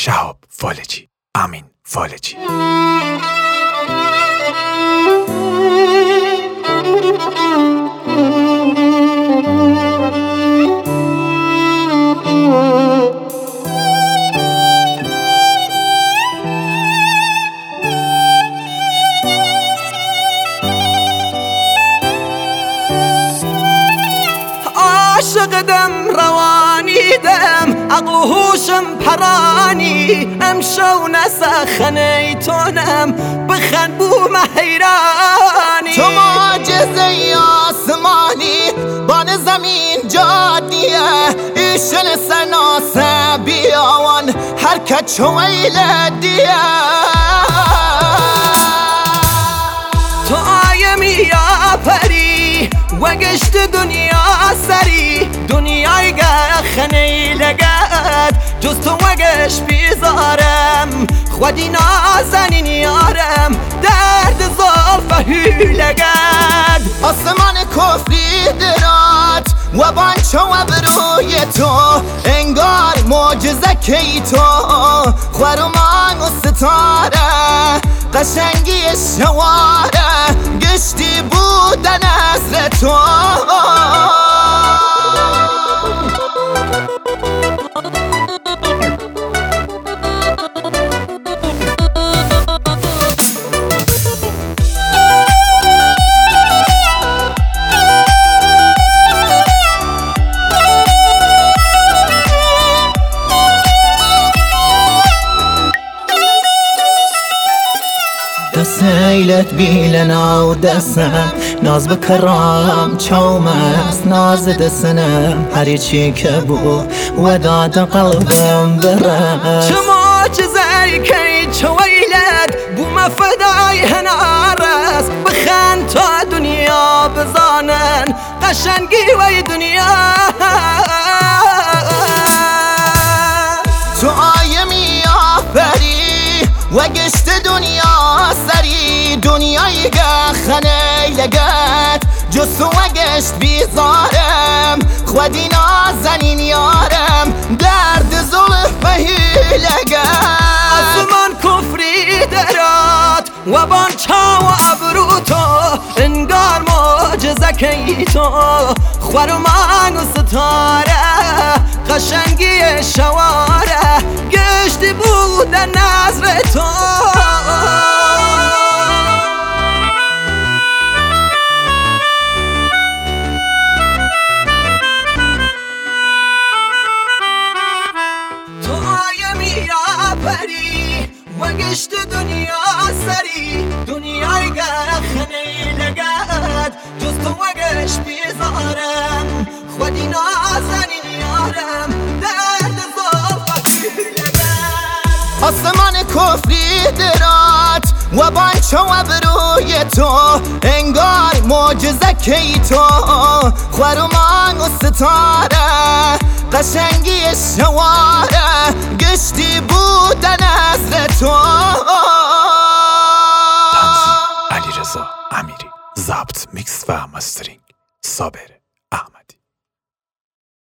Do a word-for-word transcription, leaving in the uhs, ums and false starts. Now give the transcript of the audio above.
شهاب فالجی، امین فالجی. عاشقدم روانیدم عقل و هوشم پرانی امشو نسخنی تونم بخند بوم حیرانی تو معجزه آسمانی بان زمین جادیه ایشن سناسه بیاوان حرکت شویل دیه تو آیمی یا پری وگشت دنیا سری دنیای خنی لگد جز تو وگش بیزارم خودی نازنین یارم درد زلفه لگد آسمان کفری درات و بانچو و بروی تو انگار معجزه کی تو خورمان و ستاره قشنگی شواره گشتی بودن نظر تو دسیلت بیلنا و دستم ناز بکرام چوم است ناز دستنم هری چی که بو و داد قلبم برم چه معجزه کی چویلت بو مفدای هنارس بخند تا دنیا بزانن قشنگی وی دنیا تو آیمی آفری و گشت دنیا سری دنیای خنه لگت جز تو و گشت بیزارم خودی نازنین یارم درد زلفه لگت آسمان کفری درات و بانچا و ابرو تو انگار معجزه کی تو خورمان و ستاره قشنگی شواره گشتی بودن نظر تو تو آیمی یا پری و گشت دنیا سری دنیای خنی لگد جز تو و گشت بیزارم خودی نازنین یارم درد زلفه لگد آسمان کفری درات و بانچو و بروی تو انگار معجزه کی تو خورمان و ستاره قشنگی شواره گشتی بودن نظر تو علیرضا امیری، ضبط، میکس و مسترینگ صابر.